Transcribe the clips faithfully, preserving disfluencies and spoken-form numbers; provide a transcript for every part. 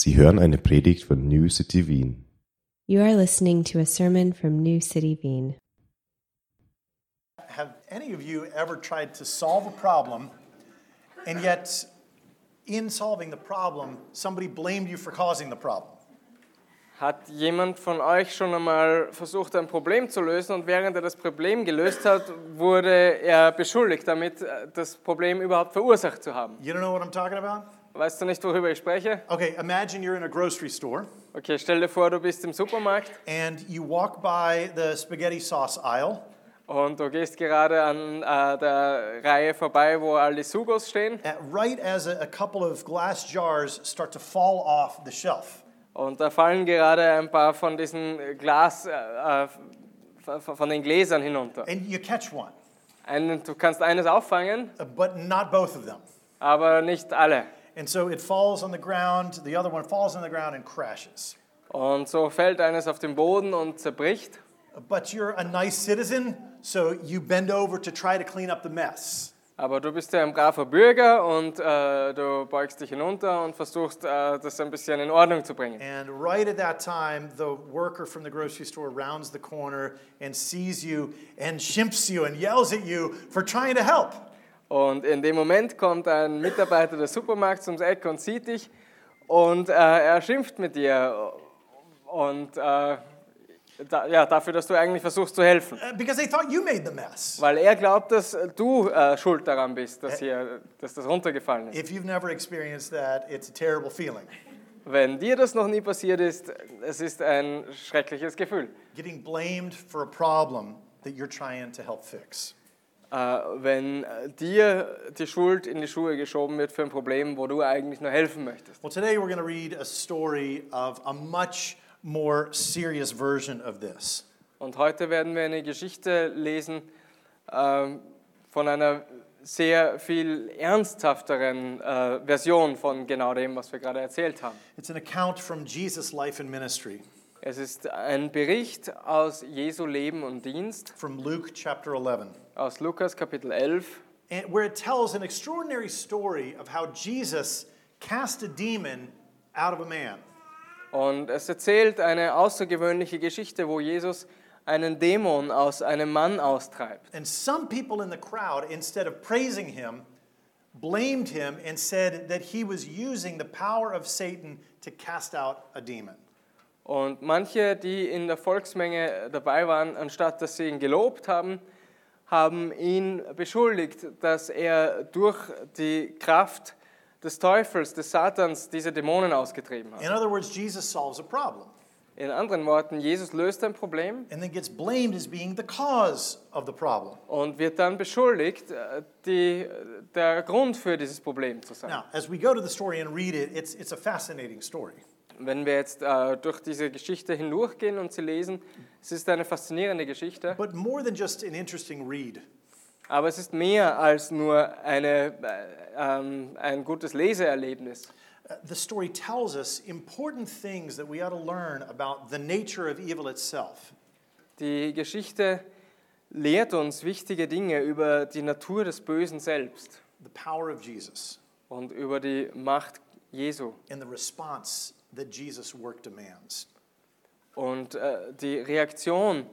Sie hören eine Predigt von New City Wien. You are listening to a sermon from New City Wien. Have any of you ever tried to solve a problem, and yet in solving the problem, somebody blamed you for causing the problem? Hat jemand von euch schon einmal versucht, ein Problem zu lösen und während er das Problem gelöst hat, wurde er beschuldigt, damit das Problem überhaupt verursacht zu haben? You don't know what I'm talking about? Weißt du nicht, worüber ich spreche? Okay, imagine you're in a grocery store Okay, stell dir vor, du bist im Supermarkt and you walk by the spaghetti sauce aisle. und du gehst gerade an äh, der Reihe vorbei, wo all die Sugos stehen. At, right as a, a couple of glass jars start to fall off the shelf. Und da fallen gerade ein paar von diesen Glas, äh, von den Gläsern hinunter. And you catch one, Einen, du kannst eines auffangen, but not both of them. aber nicht alle. And so it falls on the ground, the other one falls on the ground and crashes. Und so fällt eines auf den Boden und zerbricht. But you're a nice citizen, so you bend over to try to clean up the mess. Aber du bist ja ein braver Bürger und äh, du beugst dich hinunter und versuchst, äh, das ein bisschen in Ordnung zu bringen. And right at that time, the worker from the grocery store rounds the corner and sees you and chimps you and yells at you for trying to help. Und in dem Moment kommt ein Mitarbeiter des Supermarkts ums Eck und sieht dich und äh, er schimpft mit dir und äh, da, ja, dafür, dass du eigentlich versuchst zu helfen. Uh, Because they thought you made the mess. Weil er glaubt, dass du äh, schuld daran bist, dass, hier, dass das runtergefallen ist. If you've never experienced that, it's a terrible feeling. Wenn dir das noch nie passiert ist, es ist ein schreckliches Gefühl. Getting blamed for a problem that you're trying to help fix. Äh, wenn dir die Schuld in die Schuhe geschoben wird für ein Problem, wo du eigentlich nur helfen möchtest. Well, today we're going to read a story of a much more serious version of this. Und heute werden wir eine Geschichte lesen ähm, von einer sehr viel ernsthafteren äh, Version von genau dem, was wir gerade erzählt haben. It's an account from Jesus' life and ministry, Es ist ein Bericht aus Jesu Leben und Dienst, from Luke chapter eleven. aus Lukas Kapitel elf, And where it tells an extraordinary story of how Jesus cast a demon out of a man. und es erzählt eine außergewöhnliche Geschichte, wo Jesus einen Dämon aus einem Mann austreibt. And some people in the crowd, instead of praising him, blamed him and said that he was using the power of Satan to cast out a demon. Und manche, die in der Volksmenge dabei waren, anstatt dass sie ihn gelobt haben, haben ihn beschuldigt, dass er durch die Kraft des Teufels, des Satans, diese Dämonen ausgetrieben hat. In other words, Jesus solves a problem In anderen Worten, Jesus löst ein Problem and then gets blamed as being the cause of the problem. und wird dann beschuldigt, die, der Grund für dieses Problem zu sein. Now, as we go to the story and read it, it's, it's a fascinating story. Wenn wir jetzt äh, durch diese Geschichte hindurchgehen und sie lesen, es ist eine faszinierende Geschichte, But more than just an interesting read, aber es ist mehr als nur eine, äh, ähm, ein gutes Leseerlebnis. uh, the story tells us important things that we ought to learn about the nature of evil itself. Die Geschichte lehrt uns wichtige Dinge über die Natur des Bösen selbst The power of Jesus und über die Macht Jesu and the response that Jesus' work demands. und äh, die Reaktion,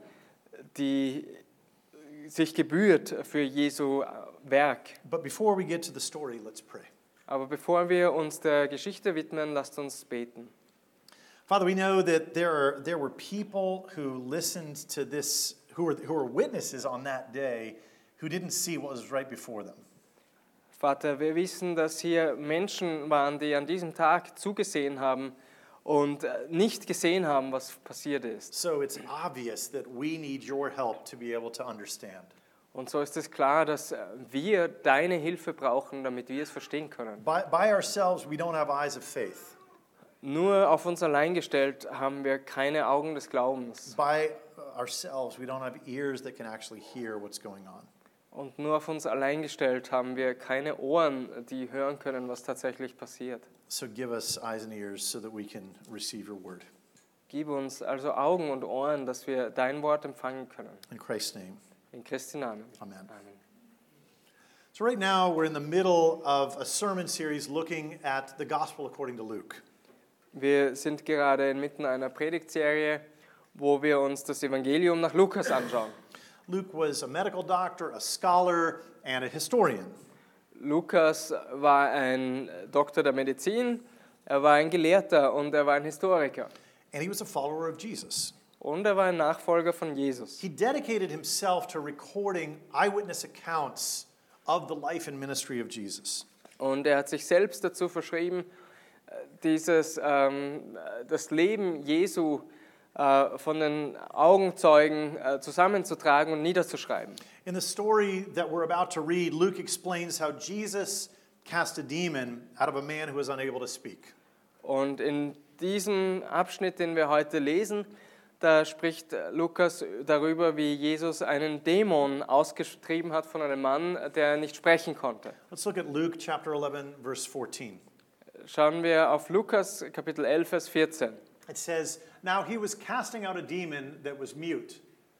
die sich gebührt für Jesu Werk. But before we get to the story, let's pray. Aber bevor wir uns der Geschichte widmen, lasst uns beten. Father, we know that there are there were people who listened to this, who were who were witnesses on that day, who didn't see what was right before them. Vater, wir wissen, dass hier Menschen waren, die an diesem Tag zugesehen haben und nicht gesehen haben, was passiert ist. So it's obvious that we need your help to be able to understand. Und so ist es klar, dass wir deine Hilfe brauchen, damit wir es verstehen können. By, by ourselves, we don't have eyes of faith. Nur auf uns allein gestellt haben wir keine Augen des Glaubens. By ourselves, we don't have ears that can actually hear what's going on. Und nur auf uns allein gestellt haben wir keine Ohren, die hören können, was tatsächlich passiert. So give us eyes and ears so that we can receive your word. Gib uns also Augen und Ohren, dass wir dein Wort empfangen können. In Christ's name, In Christi Namen. amen. Amen. So right now we're in the middle of a sermon series looking at the gospel according to Luke. Wir sind gerade inmitten einer Predigtserie, wo wir uns das Evangelium nach Lukas anschauen. Luke was a medical doctor, a scholar, and a historian. Lukas war ein Doktor der Medizin, er war ein Gelehrter und er war ein Historiker. And he was a follower of Jesus. Und er war ein Nachfolger von Jesus. He dedicated himself to recording eyewitness accounts of the life and ministry of Jesus. Und er hat sich selbst dazu verschrieben, dieses, ähm, das Leben Jesu äh, von den Augenzeugen äh, zusammenzutragen und niederzuschreiben. In the story that we're about to read, Luke explains how Jesus cast a demon out of a man who was unable to speak. Und in diesem Abschnitt, den wir heute lesen, da spricht Lukas darüber, wie Jesus einen Dämon ausgetrieben hat von einem Mann, der nicht sprechen konnte. Let's look at Luke chapter eleven, verse fourteen. Schauen wir auf Lukas Kapitel elf, Vers vierzehn. It says, "Now he was casting out a demon that was mute.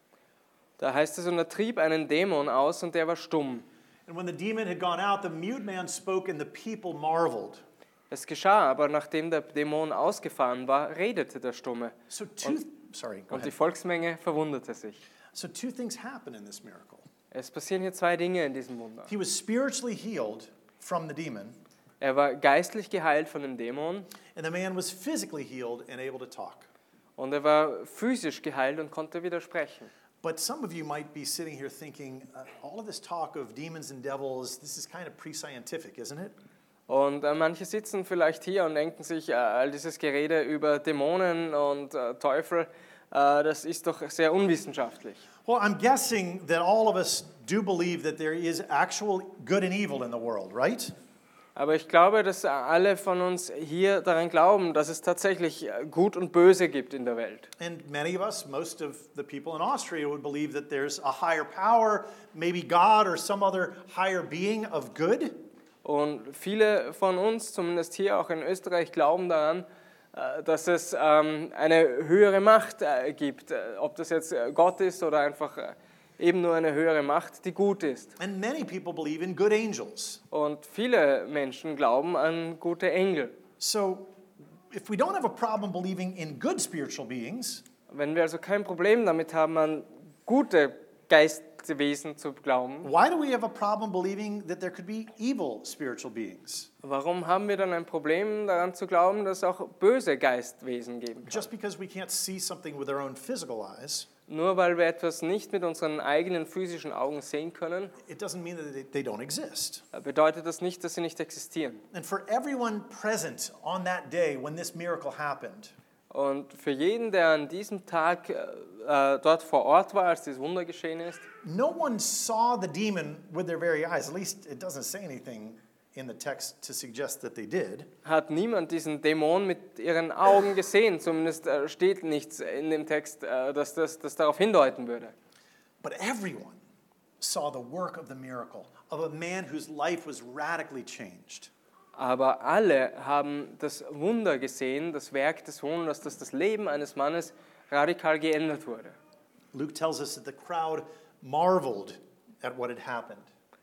Da heißt es, und er trieb einen Dämon aus und der war stumm. And when the demon had gone out, the mute man spoke and the people marveled." Es geschah, aber nachdem der Dämon ausgefahren war, redete der Stumme. So two, sorry, go Und die ahead. Volksmenge verwunderte sich. So two things happen in this miracle. Es passieren hier zwei Dinge in diesem Wunder. He was spiritually healed from the demon, Er war geistlich geheilt von dem Dämon and the man was physically healed and able to talk. und er war physisch geheilt und konnte widersprechen. But some of you might be sitting here thinking, uh, all of this talk of demons and devils, this is kind of pre-scientific, isn't it? Und äh, manche sitzen vielleicht hier und denken sich, äh, all dieses Gerede über Dämonen und äh, Teufel, äh, das ist doch sehr unwissenschaftlich. Well, I'm guessing that all of us do believe that there is actual good and evil in the world, right? Aber ich glaube, dass alle von uns hier daran glauben, dass es tatsächlich Gut und Böse gibt in der Welt. And many of us, most of the people in Austria would believe that there's a higher power, maybe God or some other higher being of good. Und viele von uns, zumindest hier auch in Österreich, glauben daran, äh, dass es ähm, eine höhere Macht äh, gibt. Äh, Ob das jetzt äh, Gott ist oder einfach äh, eben nur eine höhere Macht, die gut ist. And many people believe in good angels. Und viele Menschen glauben an gute Engel. So if we don't have a problem believing in good spiritual beings, Wenn wir also kein Problem damit haben, an gute Geistwesen zu glauben, why do we have a problem believing that there could be evil spiritual beings? warum haben wir dann ein Problem daran zu glauben, dass es auch böse Geistwesen geben kann? Just because we can't see something with our own physical eyes, Nur weil wir etwas nicht mit unseren eigenen physischen Augen sehen können, it doesn't mean that they- they don't exist. bedeutet das nicht, dass sie nicht existieren. And for everyone present on that day when this miracle happened, Und für jeden, der an diesem Tag äh, dort vor Ort war, als dieses Wunder geschehen ist, no one saw the demon with their very eyes. At least it doesn't say anything in the text to suggest that they did. hat niemand diesen Dämon mit ihren Augen gesehen. Zumindest äh, steht nichts in dem Text, äh, dass das, das darauf hindeuten würde. But everyone saw the work of the miracle of a man whose life was radically changed. Aber alle haben das Wunder gesehen, das Werk des Wunders, dass das Leben eines Mannes radikal geändert wurde. Luke tells us that the crowd marveled at what had happened.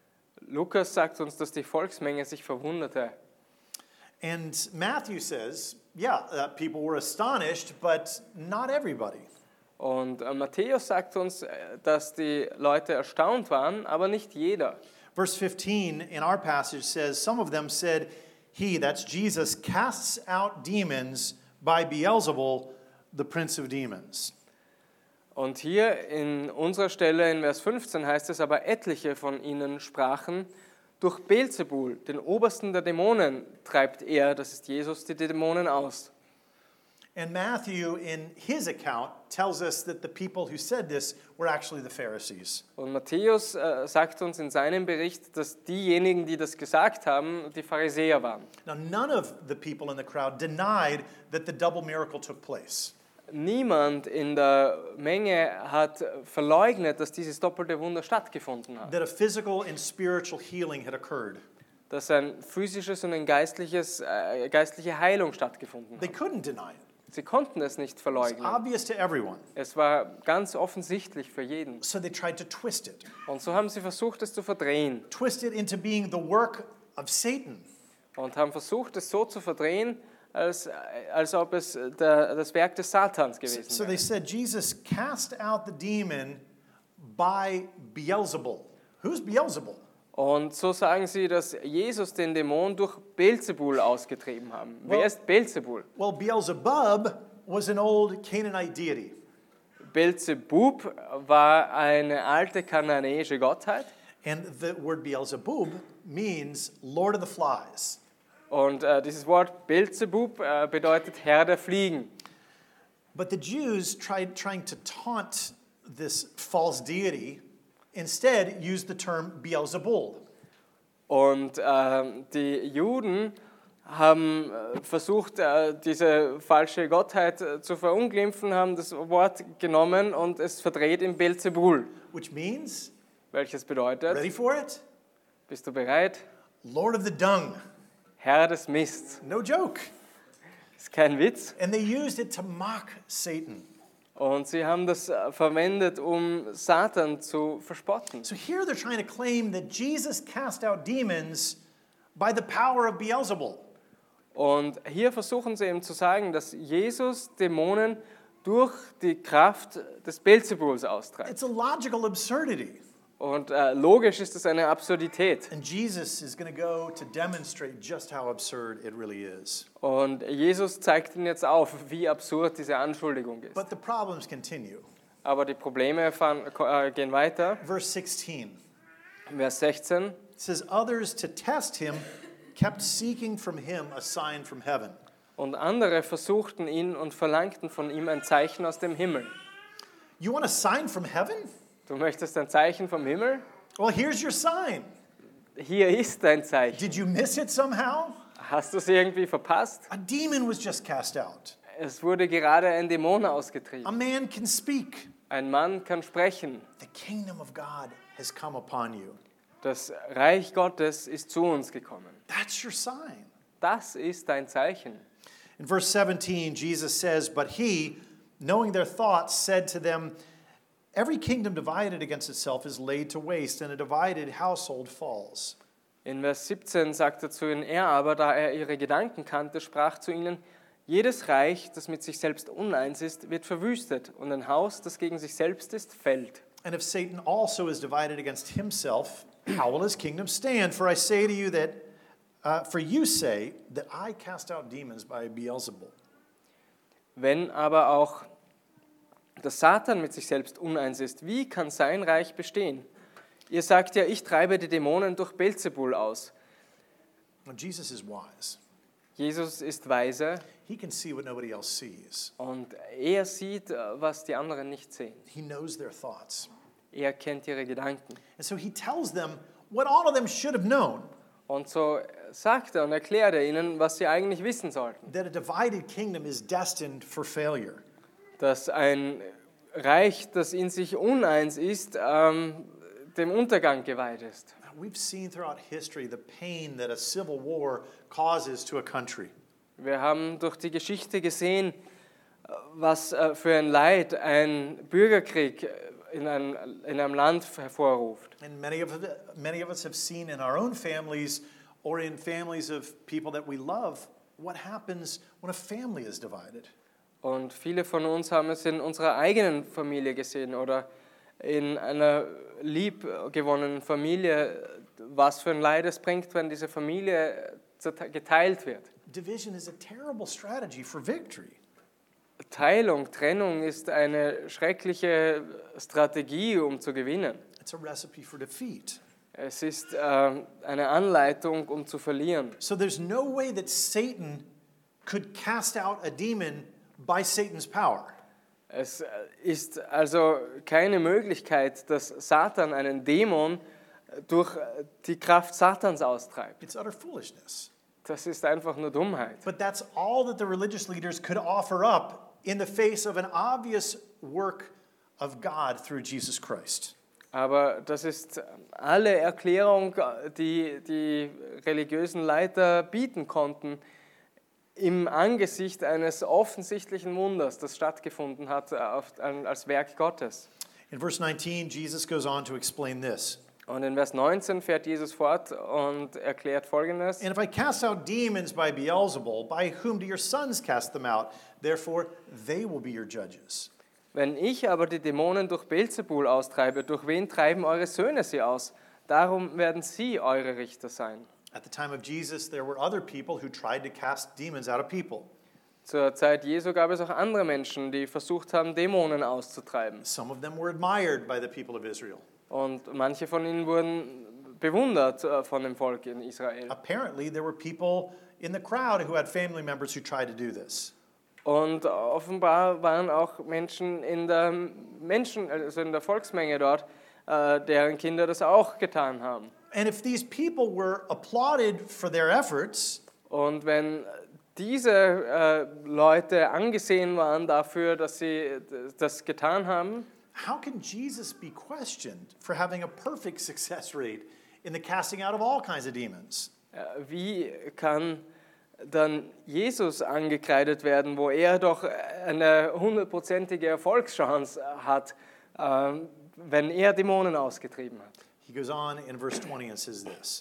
Lukas sagt uns, dass die Volksmenge sich verwunderte. And Matthew says, yeah, uh, people were astonished, but not everybody. Und äh, Matthäus sagt uns, äh, dass die Leute erstaunt waren, aber nicht jeder. Verse fifteen in our passage says, some of them said, he, that's Jesus, casts out demons by Beelzebul, the prince of demons. Und hier in unserer Stelle in Vers fünfzehn heißt es, aber etliche von ihnen sprachen, durch Beelzebul, den Obersten der Dämonen, treibt er, das ist Jesus, die Dämonen aus. And Matthew, in his account, tells us that the people who said this were actually the Pharisees. Und Matthäus äh, sagt uns in seinem Bericht, dass diejenigen, die das gesagt haben, die Pharisäer waren. Now, none of the people in the crowd denied that the double miracle took place. Niemand in der Menge hat verleugnet, dass dieses doppelte Wunder stattgefunden hat. That a physical and spiritual healing had occurred. Dass ein physisches und ein geistliches, äh, geistliche Heilung stattgefunden They hat. couldn't deny it. Sie konnten es nicht It's verleugnen. obvious to everyone. Es war ganz offensichtlich für jeden. So they tried to twist it. Und so haben sie versucht, es zu verdrehen. Twist it into being the work of Satan. Und haben versucht, es so zu verdrehen, als, als ob es der, das Werk des Satans So, gewesen so wäre. they said Jesus cast out the demon by Beelzebul. Who's Beelzebul? Und so sagen sie, dass Jesus den Dämon durch Beelzebul ausgetrieben haben. Well- Wer ist Beelzebul? Well, Beelzebub was an old Canaanite deity. Beelzebub war eine alte kananäische Gottheit. And the word Beelzebub means Lord of the Flies. Und äh, dieses Wort Beelzebub äh, bedeutet Herr der Fliegen. But the Jews tried trying to taunt this false deity, instead used the term Beelzebul. Und äh, die Juden haben äh, versucht, äh, diese falsche Gottheit äh, zu verunglimpfen, haben das Wort genommen und es verdreht in Beelzebul. Which means, Welches bedeutet, ready for it? bist du bereit? Lord of the Dung. Herr des Mists. No joke. Ist kein Witz. And they used it to mock Satan. Und sie haben das äh, verwendet, um Satan zu verspotten. So here they're trying to claim that Jesus cast out demons by the power of Beelzebul. Und hier versuchen sie eben zu sagen, dass Jesus Dämonen durch die Kraft des Beelzebuls austreibt. It's a logical absurdity. Und äh, logisch ist es eine Absurdität. And Jesus is going to go to demonstrate just how absurd it really is. Und Jesus zeigt ihnen jetzt auf, wie absurd diese Anschuldigung ist. But the problems continue. Aber die Probleme fahren, äh, gehen weiter. Verse sixteen. Vers sechzehn. It says, others to test him kept seeking from him a sign from heaven. Und andere versuchten ihn und verlangten von ihm ein Zeichen aus dem Himmel. You want a sign from heaven? Du möchtest ein Zeichen vom Himmel? Well, here's your sign. Hier ist dein Zeichen. Did you miss it somehow? Hast du es irgendwie verpasst? A demon was just cast out. Es wurde gerade ein Dämon ausgetrieben. A man can speak. Ein Mann kann sprechen. The kingdom of God has come upon you. Das Reich Gottes ist zu uns gekommen. That's your sign. Das ist dein Zeichen. In verse seventeen, Jesus says, but he, knowing their thoughts, said to them, every kingdom divided against itself is laid to waste, and a divided household falls. In Vers siebzehn sagt er zu ihnen, er aber, da er ihre Gedanken kannte, sprach zu ihnen, jedes Reich, das mit sich selbst uneins ist, wird verwüstet, und ein Haus, das gegen sich selbst ist, fällt. And if Satan also is divided against himself, how will his kingdom stand? For I say to you that, uh, for you say that I cast out demons by Beelzebul. Wenn aber auch der Satan mit sich selbst uneins ist, wie kann sein Reich bestehen? Ihr sagt ja, ich treibe die Dämonen durch Beelzebul aus. Now, Jesus is wise. Jesus ist weise He can see what nobody else sees. und er sieht, was die anderen nicht sehen. He knows their thoughts. Er kennt ihre Gedanken. And so he tells them what all of them should have known, Und so sagt er und erklärt er ihnen, was sie eigentlich wissen sollten. that a divided kingdom is destined for failure. Dass ein Reich, das in sich uneins ist, ähm, dem Untergang geweiht ist. We've seen throughout history the pain that a civil war causes to a country. Wir haben durch die Geschichte gesehen, was äh, für ein Leid ein Bürgerkrieg in einem, in einem Land hervorruft. And many of, many of us have seen in our own families or in families of people that we love what happens when a family is divided. Und viele von uns haben es in unserer eigenen Familie gesehen oder in einer liebgewonnenen Familie, was für ein Leid es bringt, wenn diese Familie geteilt wird. Division is a terrible strategy for victory. Teilung, Trennung ist eine schreckliche Strategie, um zu gewinnen. It's a recipe for defeat. Es ist äh, eine Anleitung, um zu verlieren. So there's no way that Satan could cast out a demon by Satan's power. Es ist also keine Möglichkeit, dass Satan einen Dämon durch die Kraft Satans austreibt. It's utter foolishness. Das ist einfach nur Dummheit. But that's all that the religious leaders could offer up in the face of an obvious work of God through Jesus Christ. Aber das ist alle Erklärung, die die religiösen Leiter bieten konnten, im Angesicht eines offensichtlichen Wunders, das stattgefunden hat als Werk Gottes. In verse nineteen, Jesus goes on to explain this. Und in Vers neunzehn fährt Jesus fort und erklärt Folgendes. And if I cast out demons by Beelzebul, by whom do your sons cast them out? Therefore they will be your judges. Wenn ich aber die Dämonen durch Beelzebul austreibe, durch wen treiben eure Söhne sie aus? Darum werden sie eure Richter sein. At the time of Jesus, there were other people who tried to cast demons out of people. Zur Zeit Jesu gab es auch andere Menschen, die versucht haben, Dämonen auszutreiben. Some of them were admired by the people of Israel. Und manche von ihnen wurden bewundert äh, von dem Volk in Israel. Apparently, there were people in the crowd who had family members who tried to do this. Und offenbar waren auch Menschen in der Menschen, also in der Volksmenge dort, äh, deren Kinder das auch getan haben. And if these people were applauded for their efforts, Und wenn diese äh, Leute angesehen waren dafür, dass sie das getan haben, how can Jesus be questioned for having a perfect success rate in the casting out of all kinds of demons? äh, wie kann dann Jesus angekreidet werden, wo er doch eine hundertprozentige Erfolgschance hat, äh, wenn er Dämonen ausgetrieben hat? He goes on in verse twenty and says this.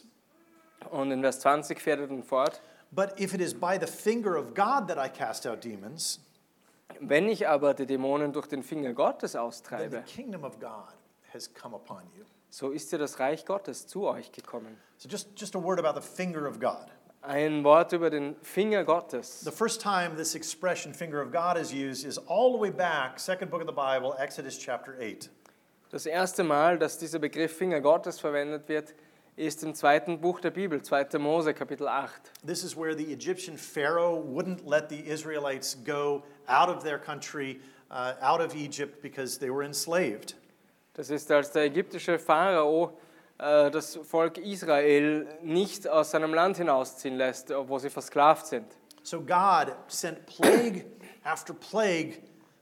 Und in Vers zwanzig fährt er dann fort. But if it is by the finger of God that I cast out demons, Wenn ich aber die Dämonen durch den Finger Gottes then the austreibe, kingdom of God has come upon you. so ist ja das Reich Gottes zu euch gekommen. So just, just a word about the finger of God. Ein Wort über den Finger Gottes. The first time this expression, finger of God, is used is all the way back, second book of the Bible, Exodus chapter eight. Das erste Mal, dass dieser Begriff Finger Gottes verwendet wird, ist im zweiten Buch der Bibel, zweiter Mose, Kapitel acht. This is where the Egyptian Pharaoh wouldn't let the Israelites go out of their country, uh, out of Egypt, because they were enslaved. Das ist, als der ägyptische Pharao äh, das Volk Israel nicht aus seinem Land hinausziehen lässt, wo sie versklavt sind. So God sent plague after plague,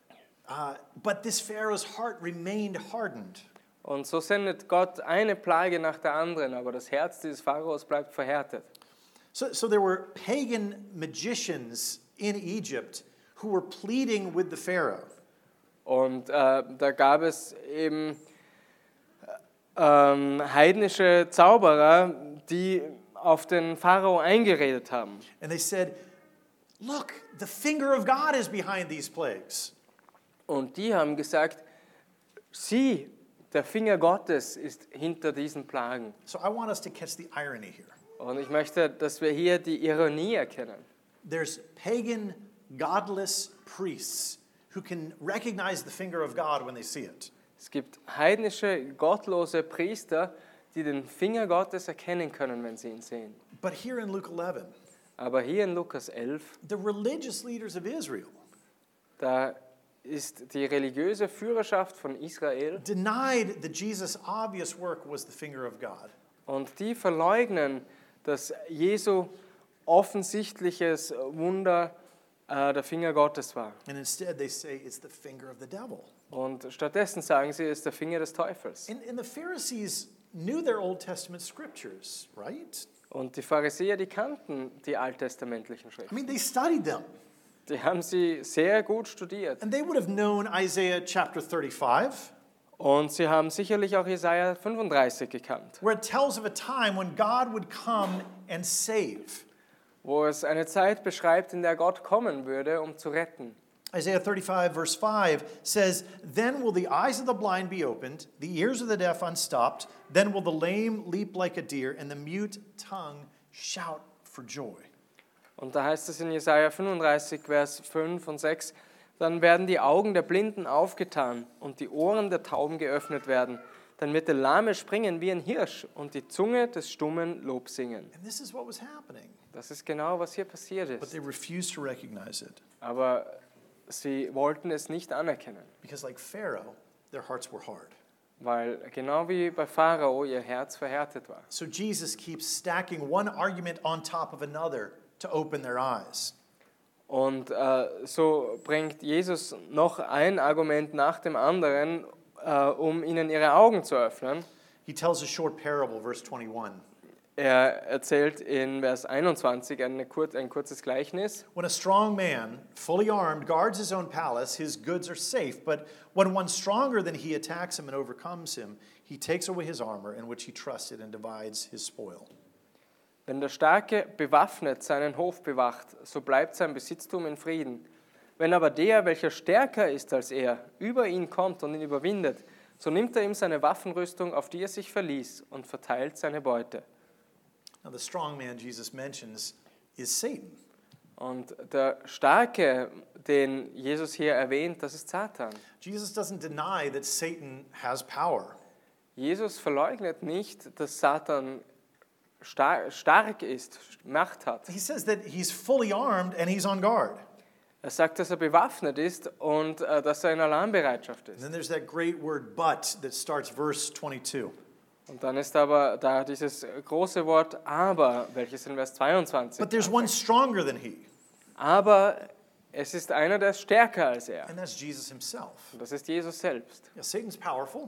uh, but this Pharaoh's heart remained hardened. Und so sendet Gott eine Plage nach der anderen, aber das Herz dieses Pharaos bleibt verhärtet. So, so there were pagan magicians in Egypt who were pleading with the Pharaoh. Und äh, da gab es eben ähm, heidnische Zauberer, die auf den Pharao eingeredet haben. And they said, look, the finger of God is behind these plagues. Und die haben gesagt, sieh, der Finger Gottes ist hinter diesen Plagen. So I want us to catch the irony here. Und ich möchte, dass wir hier die Ironie erkennen. There's pagan, godless priests who can recognize the finger of God when they see it. Es gibt heidnische, gottlose Priester, die den Finger Gottes erkennen können, wenn sie ihn sehen. But here in Luke eleven, Aber hier in Lukas elf, the religious leaders of Israel da ist die religiöse Führerschaft von Israel denied that Jesus' obvious work was the finger of God. und die verleugnen, dass Jesu offensichtliches Wunder äh, der Finger Gottes war. And instead they say it's the finger of the devil. Und stattdessen sagen sie, es ist der Finger des Teufels. And, and the Pharisees knew their Old Testament scriptures, right? Und die Pharisäer, die kannten die alttestamentlichen I Schriften. mean, they studied them. Die haben sie sehr gut studiert. And they would have known Isaiah chapter thirty-five, Und sie haben sicherlich auch Jesaja fünfunddreißig gekannt, where it tells of a time when God would come and save. wo es eine Zeit beschreibt, in der Gott kommen würde, um zu retten. Isaiah thirty-five, verse five says, Then will the eyes of the blind be opened, the ears of the deaf unstopped, then will the lame leap like a deer, and the mute tongue shout for joy. Und da heißt es in Jesaja fünfunddreißig, Vers fünf und sechs, dann werden die Augen der Blinden aufgetan und die Ohren der Tauben geöffnet werden. Dann wird der Lahme springen wie ein Hirsch und die Zunge des Stummen Lob singen. And this is what was happening. Das ist genau, was hier passiert But ist. they refused to recognize it Aber sie wollten es nicht anerkennen, because, like Pharaoh, their hearts were hard. weil genau wie bei Pharao ihr Herz verhärtet war. So Jesus keeps stacking one argument on top of another to open their eyes. Und äh, so bringt Jesus noch ein Argument nach dem anderen, äh, um ihnen ihre Augen zu öffnen. He tells a short parable, verse twenty-one. Er erzählt in Vers einundzwanzig eine kur- ein kurzes Gleichnis. When a strong man, fully armed, guards his own palace, his goods are safe. But when one stronger than he attacks him and overcomes him, he takes away his armor in which he trusted and divides his spoil. Wenn der Starke bewaffnet seinen Hof bewacht, so bleibt sein Besitztum in Frieden. Wenn aber der, welcher stärker ist als er, über ihn kommt und ihn überwindet, so nimmt er ihm seine Waffenrüstung, auf die er sich verließ, und verteilt seine Beute. Now, the strong man Jesus mentions is Satan. Und der Starke, den Jesus hier erwähnt, das ist Satan. Jesus doesn't deny that Satan has power. Jesus verleugnet nicht, dass Satan star- stark ist, Macht hat. He says that he's fully armed and he's on guard. Er sagt, dass er bewaffnet ist und äh, dass er in Alarmbereitschaft And ist. then there's that great word but that starts verse twenty-two. Und dann ist aber da dieses große Wort aber, welches in Vers zweiundzwanzig. But there's one stronger than he, Aber es ist einer, der ist stärker als er. and that's Jesus himself. Und das ist Jesus selbst. Yeah, Satan's powerful,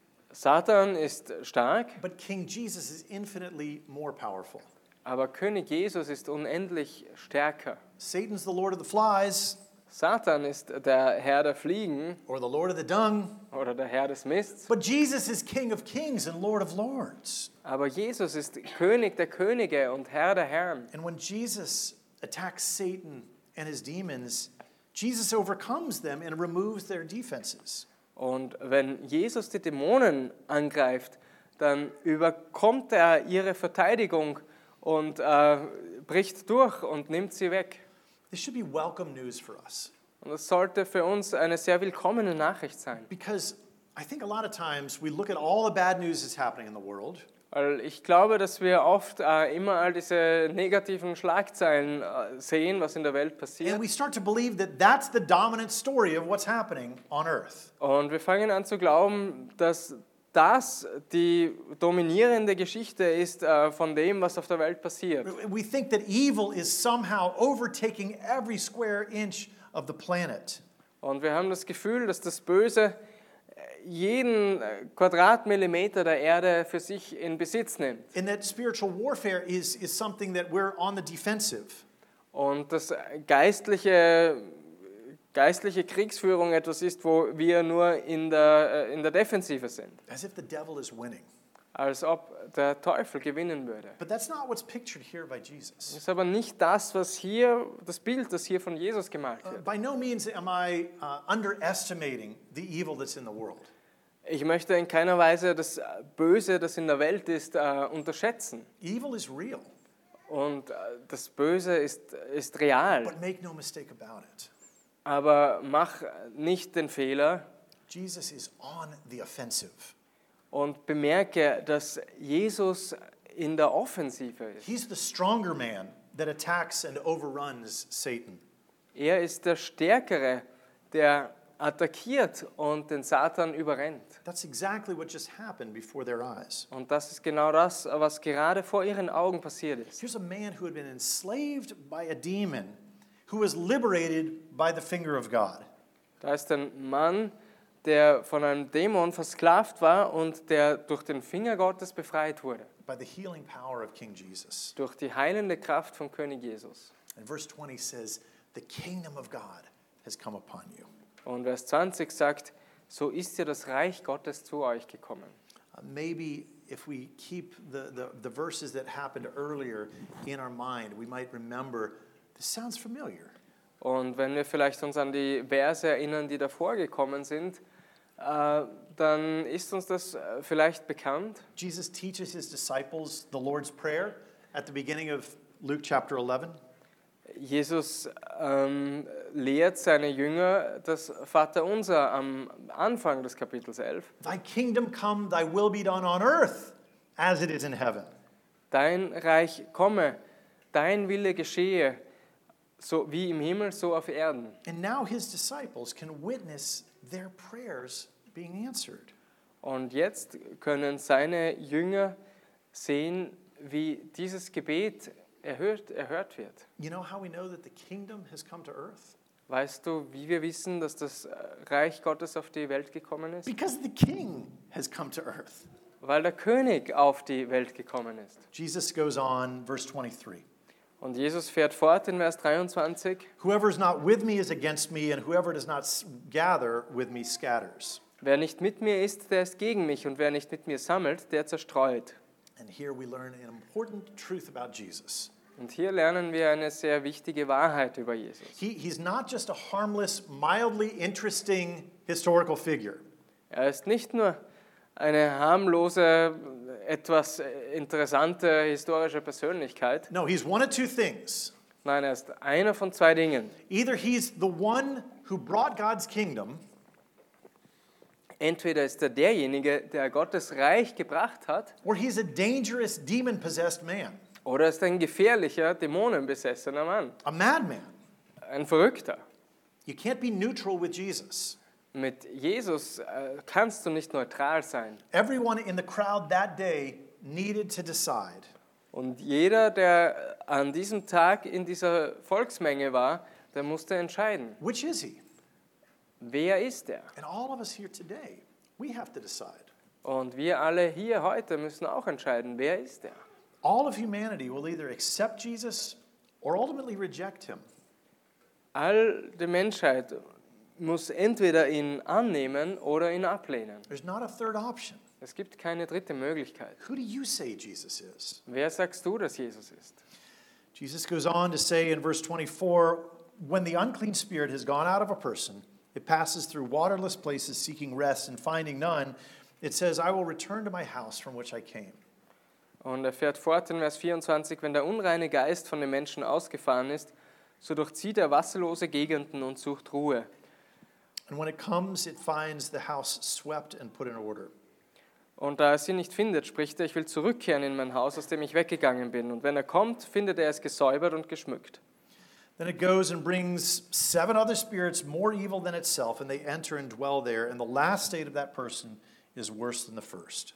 Satan ist stark, but King Jesus is infinitely more powerful. aber König Jesus ist unendlich stärker. Satan's the Lord of the flies, Satan ist der Herr der Fliegen or the Lord of the dung, oder der Herr des Mists. but Jesus is King of kings and Lord of lords. Aber Jesus ist König der Könige und Herr der Herren. And when Jesus attacks Satan and his demons, Jesus overcomes them and removes their defenses. Und wenn Jesus die Dämonen angreift, dann überkommt er ihre Verteidigung und äh, bricht durch und nimmt sie weg. This should be welcome news for us, Und das sollte für uns eine sehr willkommene Nachricht sein. because I think a lot of times we look at all the bad news that's happening in the world, Weil ich glaube, dass wir oft äh, immer all diese negativen Schlagzeilen äh, sehen, was in der Welt passiert. and we start to believe that that's the dominant story of what's happening on earth. Und wir fangen an zu glauben, dass das die dominierende Geschichte ist äh, von dem, was auf der Welt passiert. We think that evil is somehow overtaking every square inch of the planet. Und wir haben das Gefühl, dass das Böse jeden Quadratmillimeter der Erde für sich in Besitz nimmt. And that spiritual warfare is, is something that we're on the defensive. Und dass geistliche, geistliche Kriegsführung etwas ist, wo wir nur in der, in der Defensive sind. As if the devil is winning. Als ob der Teufel gewinnen würde. But that's not what's pictured here by Das Jesus. ist aber nicht das, was hier, das Bild, das hier von Jesus gemalt Uh, wird. by no means am I uh, underestimating the evil that's in the world. Ich möchte in keiner Weise das Böse, das in der Welt ist, äh, unterschätzen. Evil is real, Und äh, das Böse ist, ist real. but make no mistake about it. Aber mach nicht den Fehler Jesus is on the offensive. und bemerke, dass Jesus in der Offensive ist. He's the stronger man that attacks and overruns Satan. Er ist der Stärkere, der attackiert und den Satan überrennt. That's exactly what just happened before their eyes. Und das ist genau das, was gerade vor ihren Augen passiert ist. Here's a man who had been enslaved by a demon who was liberated by the finger of God. Da ist ein Mann, der von einem Dämon versklavt war und der durch den Finger Gottes befreit wurde. By the healing power of King Jesus. Durch die heilende Kraft von König Jesus. And verse twenty says, the kingdom of God has come upon you. Und Vers zwanzig sagt, so ist ja das Reich Gottes zu euch gekommen. Uh, maybe if we keep the, the, the verses that happened earlier in our mind, we might remember, this sounds familiar. Und wenn wir vielleicht uns an die Verse erinnern, die davor gekommen sind, äh, dann ist uns das äh, vielleicht bekannt. Jesus teaches his disciples the Lord's Prayer at the beginning of Luke chapter eleven. Jesus ähm, lehrt seine Jünger das Vaterunser am Anfang des Kapitels elf. Thy kingdom come, thy will be done on earth as it is in heaven. Dein Reich komme, dein Wille geschehe, so wie im Himmel, so auf Erden. And now his disciples can witness their prayers being answered. Und jetzt können seine Jünger sehen, wie dieses Gebet erhört, erhört wird. You know how we know that the kingdom has come to earth? Weißt du, wie wir wissen, dass das Reich Gottes auf die Welt gekommen ist? Because the king has come to earth. Weil der König auf die Welt gekommen ist. Jesus goes on, verse twenty-three. Und Jesus fährt fort in Vers dreiundzwanzig. Whoever is not with me is against me, and whoever does not s- gather with me scatters. Wer nicht mit mir ist, der ist gegen mich, und wer nicht mit mir sammelt, der zerstreut. And here we learn an important truth about Jesus. Und hier lernen wir eine sehr wichtige Wahrheit über Jesus. He, he's not just a harmless, mildly interesting historical figure. Er ist nicht nur eine harmlose, etwas interessante historische Persönlichkeit. No, he's one of two things. Nein, er ist einer von zwei Dingen. Either he's the one who brought God's kingdom, Entweder ist er derjenige, der Gottes Reich gebracht hat, or he's a dangerous, demon-possessed man, oder ist ein gefährlicher, dämonenbesessener Mann, a madman. ein Verrückter. You can't be neutral with Jesus. Mit Jesus äh, kannst du nicht neutral sein. Everyone in the crowd that day needed to decide. Und jeder, der an diesem Tag in dieser Volksmenge war, der musste entscheiden, Which is he? wer ist er? And all of us here today, we have to decide. Und wir alle hier heute müssen auch entscheiden, wer ist er? All of humanity will either accept Jesus or ultimately reject him. All die Menschheit muss entweder ihn annehmen oder ihn ablehnen. There's not a third option. Es gibt keine dritte Möglichkeit. Who do you say Jesus is? Wer sagst du, dass Jesus ist? Jesus goes on to say in verse twenty-four, when the unclean spirit has gone out of a person, it passes through waterless places seeking rest and finding none. It says, I will return to my house from which I came. Und er fährt fort in Vers vierundzwanzig, wenn der unreine Geist von den Menschen ausgefahren ist, so durchzieht er wasserlose Gegenden und sucht Ruhe. And when it comes, it finds the house swept and put in order. Und da er sie nicht findet, spricht er, ich will zurückkehren in mein Haus, aus dem ich weggegangen bin. Und wenn er kommt, findet er es gesäubert und geschmückt. Then it goes and brings seven other spirits more evil than itself, and they enter and dwell there. And the last state of that person is worse than the first.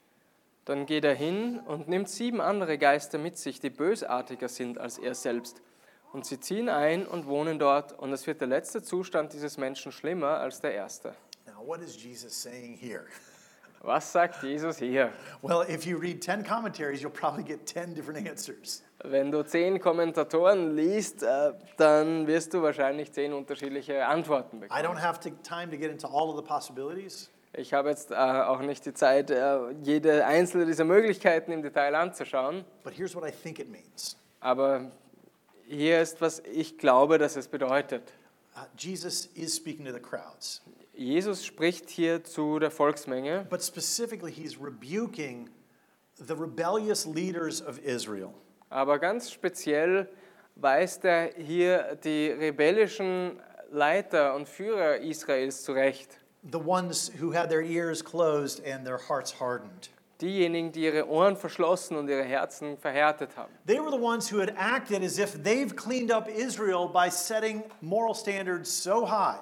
Dann geht er hin und nimmt sieben andere Geister mit sich, die bösartiger sind als er selbst. Und sie ziehen ein und wohnen dort. Und es wird der letzte Zustand dieses Menschen schlimmer als der erste. Now, what is Jesus saying here? Was sagt Jesus hier? Well, if you read ten commentaries, you'll probably get ten different answers. Wenn du zehn Kommentatoren liest, äh, dann wirst du wahrscheinlich zehn unterschiedliche Antworten I bekommen. don't have to, time to get into all of the possibilities. Ich habe jetzt äh, auch nicht die Zeit, äh, jede einzelne dieser Möglichkeiten im Detail anzuschauen. But here's what I think it means. Aber hier ist, was ich glaube, dass es bedeutet. Uh, Jesus is speaking to the crowds, Jesus spricht hier zu der Volksmenge, but specifically he's rebuking the rebellious leaders of Israel. aber ganz speziell weist er hier die rebellischen Leiter und Führer Israels zurecht. The ones who had their ears closed and their hearts hardened. Diejenigen, die ihre Ohren verschlossen und ihre Herzen verhärtet haben. They were the ones who had acted as if they've cleaned up Israel by setting moral standards so high.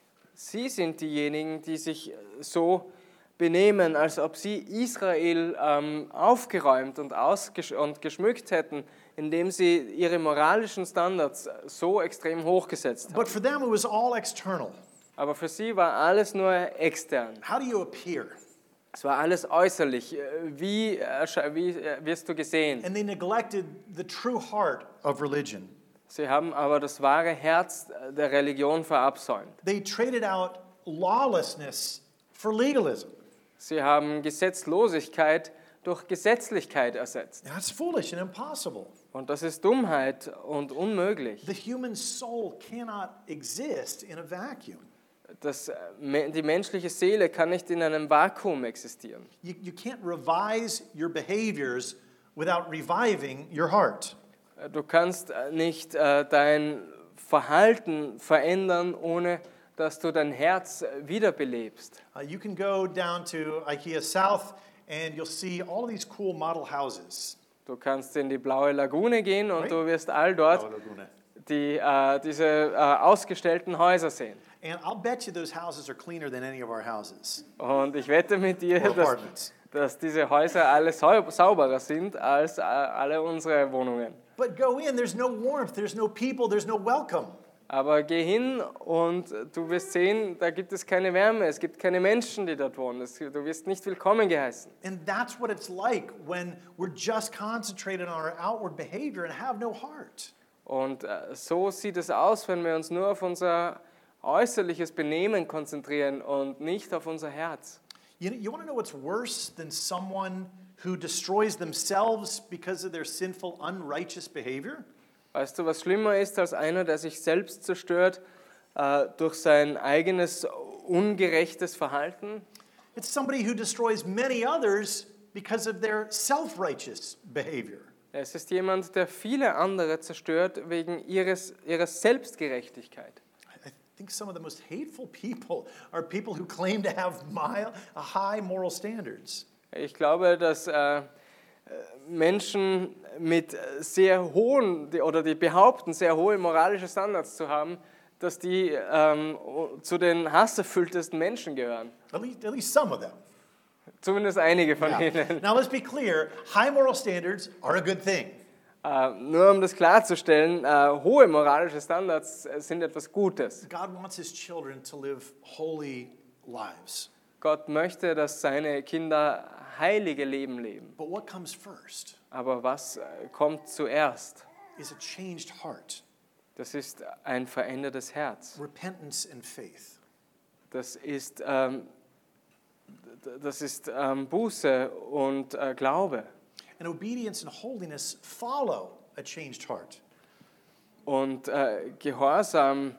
Sie sind diejenigen, die sich so benehmen, als ob sie Israel ähm, aufgeräumt und, ausgesch- und geschmückt hätten, indem sie ihre moralischen Standards so extrem hochgesetzt haben. But for them it was all external. Aber für sie war alles nur extern. How do you appear? Es war alles äußerlich. Wie, ersche- wie äh, wirst du gesehen? And they neglected the true heart of religion. Sie haben aber das wahre Herz der Religion verabsäumt. They traded out lawlessness for legalism. Sie haben Gesetzlosigkeit durch Gesetzlichkeit ersetzt. That's foolish and impossible. Und das ist Dummheit und unmöglich. The human soul cannot exist in a vacuum. Das, äh, die menschliche Seele kann nicht in einem Vakuum existieren. You, you can't revise your behaviors without reviving your heart. Du kannst äh, nicht äh, dein Verhalten verändern, ohne dass du dein Herz äh, wiederbelebst. Uh, you can go down to IKEA South and you'll see all of these cool model houses. Du kannst in die blaue Lagune gehen und Right. du wirst all dort Blaue Lagune. die, äh, diese äh, ausgestellten Häuser sehen. And I'll bet you those houses are cleaner than any of our houses Und ich wette mit dir, or dass, apartments. dass diese Häuser alle sau- sauberer sind als äh, alle unsere Wohnungen. But go in, there's no warmth, there's no people, there's no welcome. Aber geh hin und du wirst sehen, da gibt es keine Wärme, es gibt keine Menschen, die dort wohnen. Es- Du wirst nicht willkommen geheißen. And that's what it's like when we're just concentrated on our outward behavior and have no heart. Und äh, so sieht es aus, wenn wir uns nur auf unser äußerliches Benehmen konzentrieren und nicht auf unser Herz. You, you want to know what's worse than someone who destroys themselves because of their sinful, unrighteous behavior? Weißt du, was schlimmer ist als einer, der sich selbst zerstört äh, durch sein eigenes ungerechtes Verhalten? It's somebody who destroys many others because of their self-righteous behavior. Es ist jemand, der viele andere zerstört wegen ihres, ihrer Selbstgerechtigkeit. I think some of the most hateful people are people who claim to have mile, high moral standards. Ich glaube, dass äh, Menschen mit sehr hohen, die, oder die behaupten, sehr hohe moralische Standards zu haben, dass die ähm, zu den hasserfülltesten Menschen gehören. At least, at least some of them. Zumindest einige von Yeah. ihnen. Now let's be clear, high moral standards are a good thing. Äh, nur um das klarzustellen, äh, hohe moralische Standards äh, sind etwas Gutes. God wants his children to live holy lives. Gott möchte, dass seine Kinder heilige Leben leben. But what comes first Aber was äh, kommt zuerst? is a changed heart, Das ist ein verändertes Herz. repentance and faith. Das ist, ähm, d- das ist ähm, Buße und äh, Glaube. And obedience and holiness follow a changed heart. Und äh, Gehorsam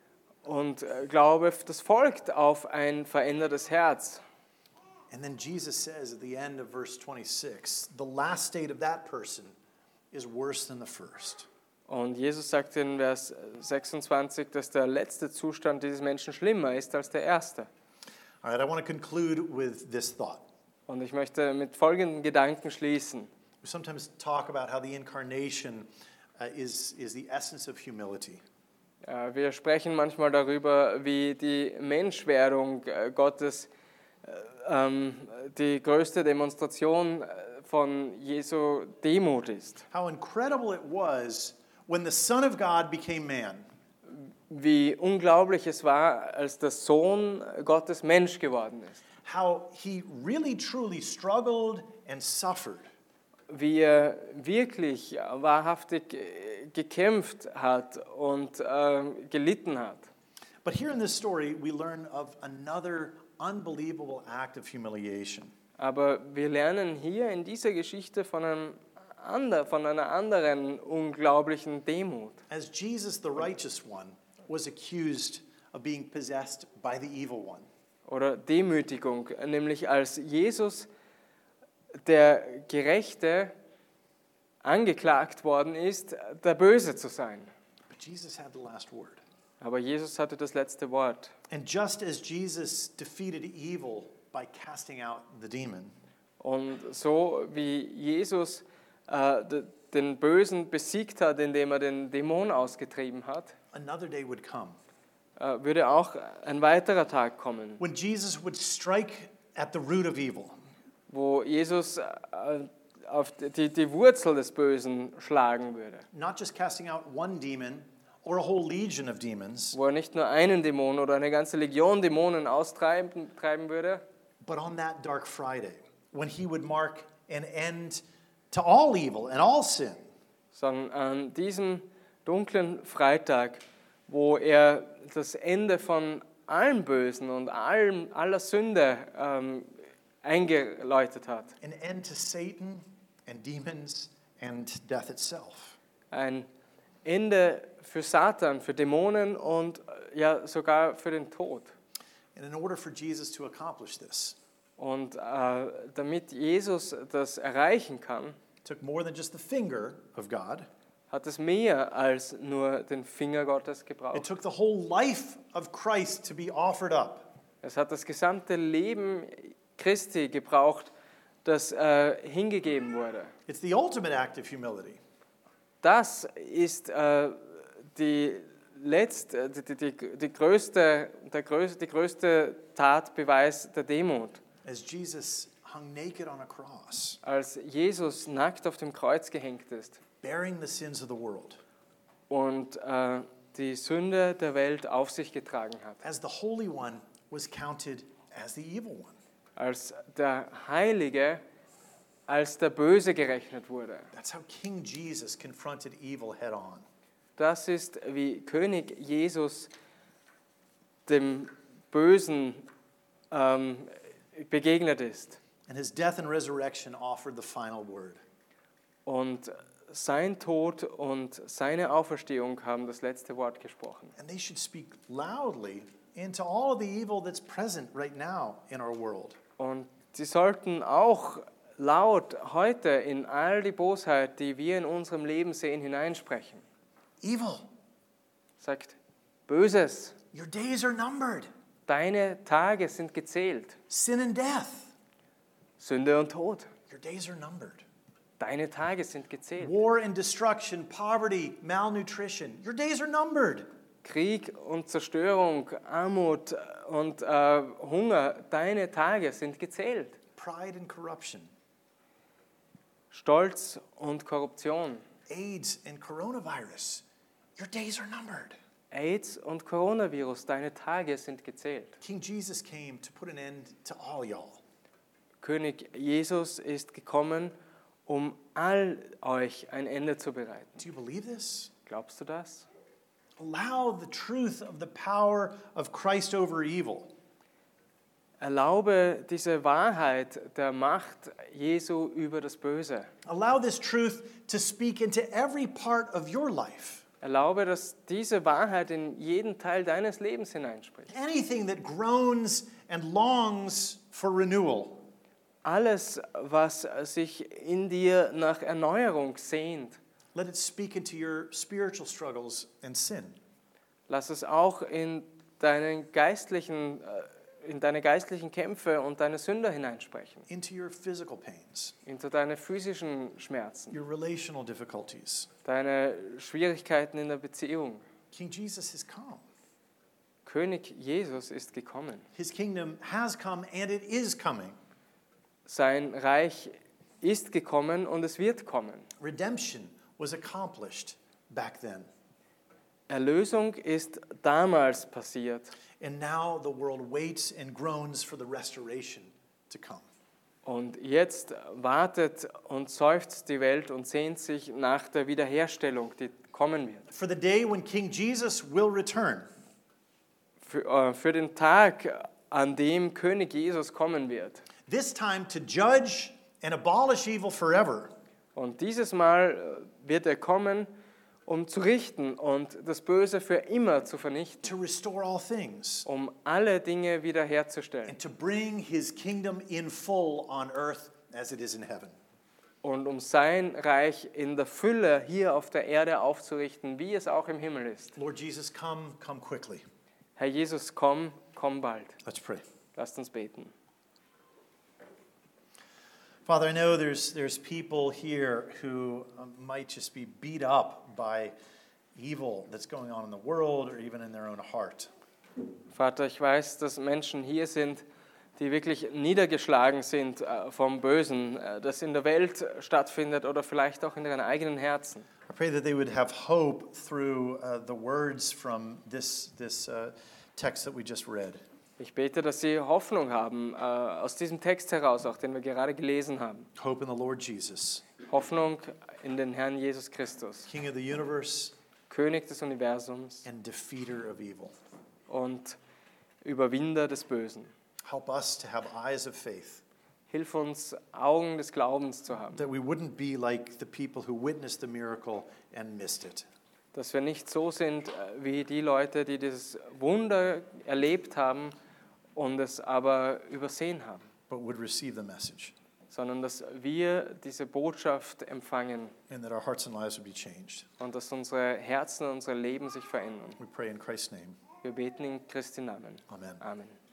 und äh, Glaube, das folgt auf ein verändertes Herz. And then Jesus says at the end of verse twenty-six, the last state of that person is worse than the first. Und Jesus sagt in Vers sechsundzwanzig, dass der letzte Zustand dieses Menschen schlimmer ist als der erste. All right, I want to conclude with this thought. Und ich möchte mit folgenden Gedanken schließen. We sometimes talk about how the incarnation uh, is, is the essence of humility. Äh, Wir sprechen manchmal darüber, wie die Menschwerdung äh, Gottes äh, ähm, die größte Demonstration äh, von Jesu Demut ist. How incredible it was when the Son of God became man. Wie unglaublich es war, als der Sohn Gottes Mensch geworden ist. How he really truly struggled and suffered. Wie er wirklich wahrhaftig äh, gekämpft hat und äh, gelitten hat. But here in this story, we learn of another unbelievable act of humiliation. Aber wir lernen hier in dieser Geschichte von, einem ander, von einer anderen unglaublichen Demut. As Jesus, the righteous one, was accused of being possessed by the evil one. Oder Demütigung, nämlich als Jesus, der Gerechte, angeklagt worden ist, der Böse zu sein. But Jesus had the last word. Aber Jesus hatte das letzte Wort. And just as Jesus defeated evil by casting out the demon, Und so wie Jesus äh, d- den Bösen besiegt hat, indem er den Dämon ausgetrieben hat, another day would come äh, würde auch ein weiterer Tag kommen, when Jesus would strike at the root of evil. wo Jesus äh, auf die, die Wurzel des Bösen schlagen würde. Not just casting out one demon or a whole legion of demons, Wo er nicht nur einen Dämon oder eine ganze Legion Dämonen austreiben treiben würde, but on that dark Friday, when he would mark an end to all evil and all sin, sondern an diesem dunklen Freitag, wo er das Ende von allem Bösen und allem, aller Sünde ähm, eingeläutet hat. an end to Satan and demons and death itself. Ein Ende für Satan, für Dämonen und äh, ja sogar für den Tod. And in order for Jesus to accomplish this, Und äh, damit Jesus das erreichen kann, it took more than just the finger of God. hat es mehr als nur den Finger Gottes It gebraucht. took the whole life of Christ to be offered up. Es hat das gesamte Leben Christi gebraucht, das äh, hingegeben wurde. It's the ultimate act of humility. Das ist äh, die letzte, die, die, die, die, größte, der größte, die größte Tatbeweis der Demut. As Jesus hung naked on a cross, Als Jesus nackt auf dem Kreuz gehängt ist bearing the sins of the world, und äh, die Sünde der Welt auf sich getragen hat. as the Holy One was counted as the evil one. Als der Heilige, als der Böse gerechnet wurde. That's how King Jesus confronted evil head on. Das ist, wie König Jesus dem Bösen ähm, begegnet ist. And his death and resurrection offered the final word. Und sein Tod und seine Auferstehung haben das letzte Wort gesprochen. And they should speak loudly into all of the evil that's present right now in our world. Und sie sollten auch laut heute in all die Bosheit, die wir in unserem Leben sehen, hineinsprechen. Evil, Sagt, Böses, your days are numbered. deine Tage sind gezählt. Sin and death, Sünde und Tod, your days are numbered. deine Tage sind gezählt. War and destruction, poverty, malnutrition, your days are numbered. Krieg und Zerstörung, Armut und äh, Hunger, deine Tage sind gezählt. Pride and corruption, Stolz und Korruption, AIDS and coronavirus, your days are numbered. AIDS und Coronavirus, deine Tage sind gezählt. King Jesus came to put an end to all y'all. König Jesus ist gekommen, um all euch ein Ende zu bereiten. Do you believe this? Glaubst du das? Allow the truth of the power of Christ over evil. Erlaube diese Wahrheit der Macht Jesu über das Böse. Allow this truth to speak into every part of your life. Erlaube, dass diese Wahrheit in jeden Teil deines Lebens hineinspricht. Anything that groans and longs for renewal. Alles, was sich in dir nach Erneuerung sehnt, Let it speak into your spiritual struggles and sin. lass es auch in deinen geistlichen, äh, in deine geistlichen Kämpfe und deine Sünder hineinsprechen, Into your physical pains, into deine physischen Schmerzen, your relational difficulties. deine Schwierigkeiten in der Beziehung. King Jesus has come. König Jesus ist gekommen. His kingdom has come and it is coming. Sein Reich ist gekommen und es wird kommen. Redemption was accomplished back then. Erlösung ist damals passiert. And now the world waits and groans for the restoration to come. Und jetzt wartet und seufzt die Welt und sehnt sich nach der Wiederherstellung, die kommen wird. For the day when King Jesus will return. Für, äh, für den Tag, an dem König Jesus kommen wird. This time to judge and abolish evil forever. Und dieses Mal wird er kommen, um zu richten und das Böse für immer zu vernichten, To restore all things. um alle Dinge wiederherzustellen And to bring his kingdom in full on earth as it is in heaven. und um sein Reich in der Fülle hier auf der Erde aufzurichten, wie es auch im Himmel ist. Lord Jesus, come, come quickly. Herr Jesus, komm, komm bald. Let's pray. Lasst uns beten. Father, I know there's, there's people here who um, might just be beat up by evil that's going on in the world or even in their own heart. Vater, ich weiß, dass Menschen hier sind, die wirklich niedergeschlagen sind äh, vom Bösen, äh, das in der Welt stattfindet oder vielleicht auch in ihren eigenen Herzen. I pray that they would have hope through uh, the words from this, this uh, text that we just read. Ich bete, dass sie Hoffnung haben, äh, aus diesem Text heraus, auch den wir gerade gelesen haben. Hope in the Lord Jesus, Hoffnung in den Herrn Jesus Christus, King of the universe König des Universums and defeater of evil. und Überwinder des Bösen. Help us to have eyes of faith, Hilf uns, Augen des Glaubens zu haben, that we wouldn't be like the people who witnessed the miracle and missed it. dass wir nicht so sind äh, wie die Leute, die dieses Wunder erlebt haben und es aber übersehen haben, but would receive the message, sondern dass wir diese Botschaft empfangen and that our hearts and lives would be changed. und dass unsere Herzen und unser Leben sich verändern. We pray in Christ's name. Wir beten in Christi Namen. Amen. Amen.